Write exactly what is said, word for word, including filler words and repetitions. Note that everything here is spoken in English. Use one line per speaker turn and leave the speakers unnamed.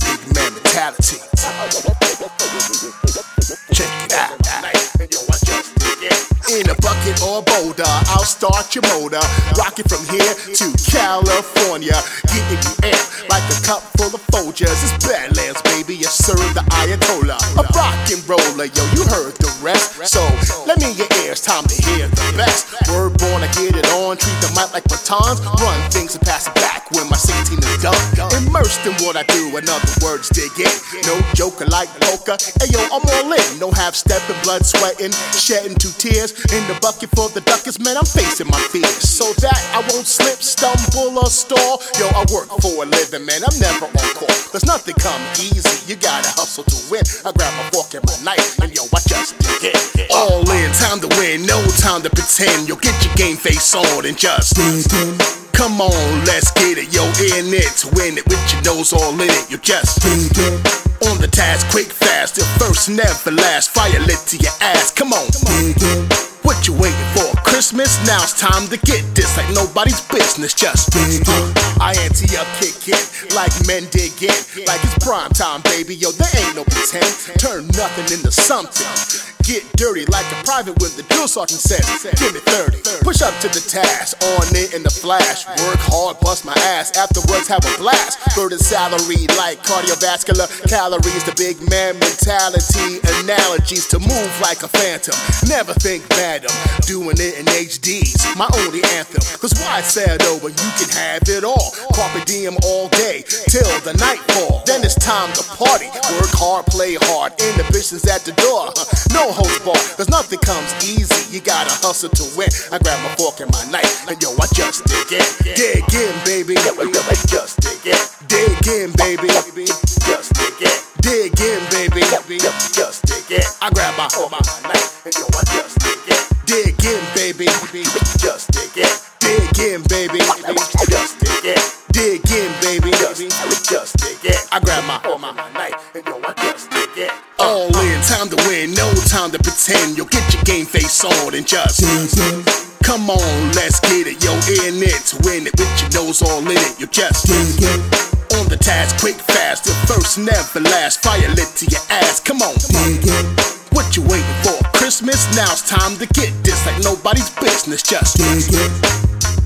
big man mentality. Check it out. In a bucket or a boulder, I'll start your motor. Rock it from here to California. Getting you amped like a cup full of Folgers. It's Badlands, baby, you serve the Ayatollah. A rock and roller, yo, you heard the rest. So, let me in your ears, time to hear the best. Word born, I get it on, treat the mic like batons. Run things and pass it back when my sixteen is done. Immersed in what I do, in other words, dig in. No joker like poker, ayo, I'm all in. No half stepping, blood sweating, shedding two tears. In the bucket for the duckers, man, I'm facing my fears. So that I won't slip, stumble, or stall. Yo, I work for a living, man, I'm never on call. There's nothing come easy, you gotta hustle to win. I grab my fork and my knife, and yo, I just dig it. All in, time to win, no time to pretend. Yo, get your game face on and just come on, let's get it. Yo, in it, to win it with your nose all in it. You just on the task, quick, fast, the first never last. Fire lit to your ass, come on. What you waiting for? Christmas? Now it's time to get this like nobody's business. Just uh, I ante up, kick it like men dig it. Like it's prime time, baby. Yo, there ain't no pretend. Turn nothing into something. Get dirty like a private when the drill sergeant says, give me thirty. Push up to the task, on it in the flash. Work hard, bust my ass, afterwards have a blast. Burden salary like cardiovascular calories. The big man mentality, analogies to move like a phantom. Never think bad, I'm doing it in H Ds, my only anthem. Cause why sad over, you can have it all. Carpe diem all day, till the nightfall. Then it's time to party, work hard, play hard. Inhibitions at the door, no host bar, cause nothing comes easy. You gotta hustle to win. I grab my fork and my knife, and yo, I just dig in. Dig in, baby. Just dig in. Dig in, baby. Just dig in. Dig in, baby. Just dig in. I grab my fork and my knife, and yo, I just dig in. Dig in, baby. Just dig in. Dig in, baby. Just dig in. Dig in, baby. Just dig in. I grab my fork and my knife, and yo, I just dig in. All in, time to win, no time to pretend. Yo, get your game face on and just come on, let's get it. Yo, in it, to win it with your nose all in it. You just on the task, quick, fast, the first never last. Fire lit to your ass, come on. What you waiting for? Christmas? Now it's time to get this like nobody's business. Just